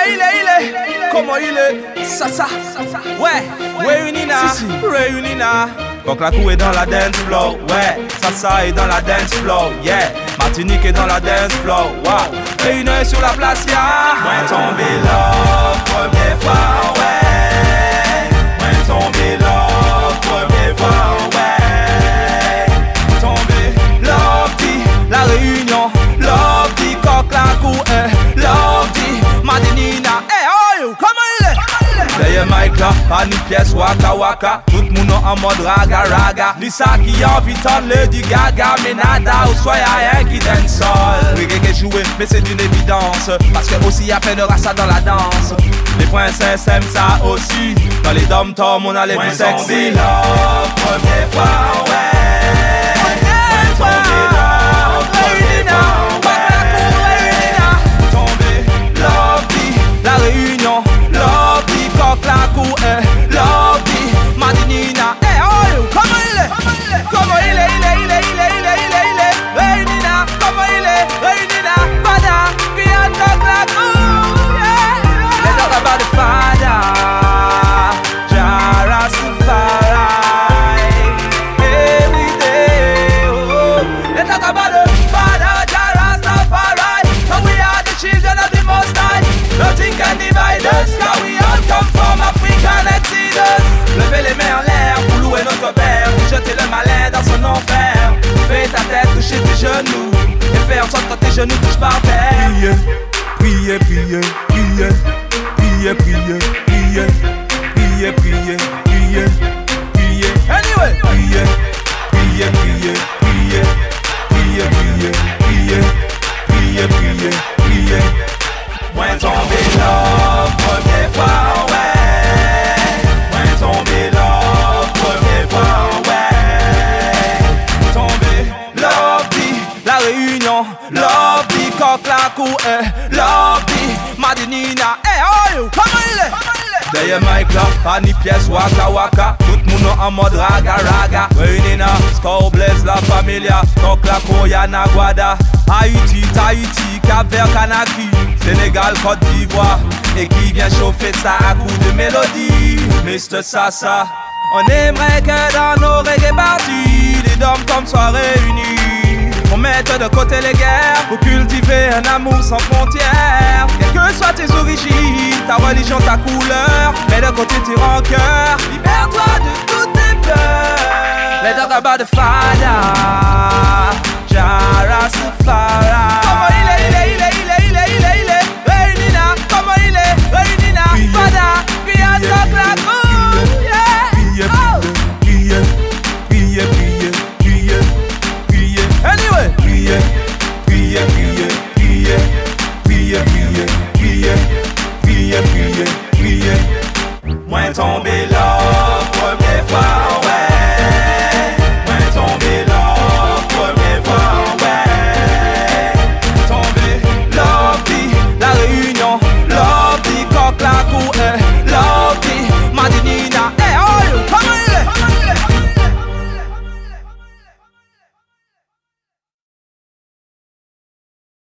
Comment il est, ça, ouais, réunina. Coq la cou est dans la dance floor, ouais, ça est dans la dance floor, yeah. Martinique est dans la dance floor, wow. Réunion sur la place, ya. Moi tombé là, première fois, ouais. Moi tombé là, première fois, ouais. Tombé, lobby, la réunion, lobby, coq la cou, lobby, Madinina, comment il est? Derrière Mike là, pas ni pièce waka waka. Tout le monde en mode raga raga. Lisa qui a envie de Lady Gaga. Mais nada ou soit y'a rien qui donne sol. Reggae qui joué, mais c'est d'une évidence. Parce que aussi y'a plein de raça dans la danse. Les princesses aiment ça aussi. Dans les dom-toms on a les plus sexy. Première fois, ouais. Première fois, première fois, ouais. Tombé, lobby, la réunion. Lobby, coq la cou, lobby, Madinina, comment il est? Comment il est? Réunina, comment il est? Réunina, Bada, bien coq la cou, yeah. Let's talk about the father, Jah Rastafari, every day, oh. Let's talk about the father, Jah Rastafari, and we are the children of the Most High. Nothing can divide us, car we all come from African Exodus. Levez les mains en l'air pour louer notre Père, jeter le malin dans son enfer. Fais ta tête toucher tes genoux, et fais en sorte que tes genoux touchent par terre. Priez, priez, priez, priez, priez, priez, priez, priez, priez, priez. Anyway, priez, priez, priez, priez, priez, priez, priez, priez, priez, priez. Moi tombé là, première fois, ouais. Moi tombé là, première fois, ouais. Tombé, lobby, la réunion, lobby, coq la cou, lobby, Madinina, comment il est? Derrière Mike là, pas ni pièce waka waka. Tout le monde en mode raga raga. Réunina, Score Blaze, la familia. Coq la cou, Yana Guada. Haïti, Tahiti, Cap-Vert, Kanaki. Sénégal, Côte d'Ivoire, et qui vient chauffer ça à coups de mélodie. Mr. Sasa, on aimerait que dans nos reggae parties, les dom-toms soient réunis. On mette de côté les guerres pour cultiver un amour sans frontières. Quelles que soient tes origines, ta religion, ta couleur, mets de côté tes rancœurs. Libère-toi de toutes tes peurs. Let's talk about the father, Jah Rastafari.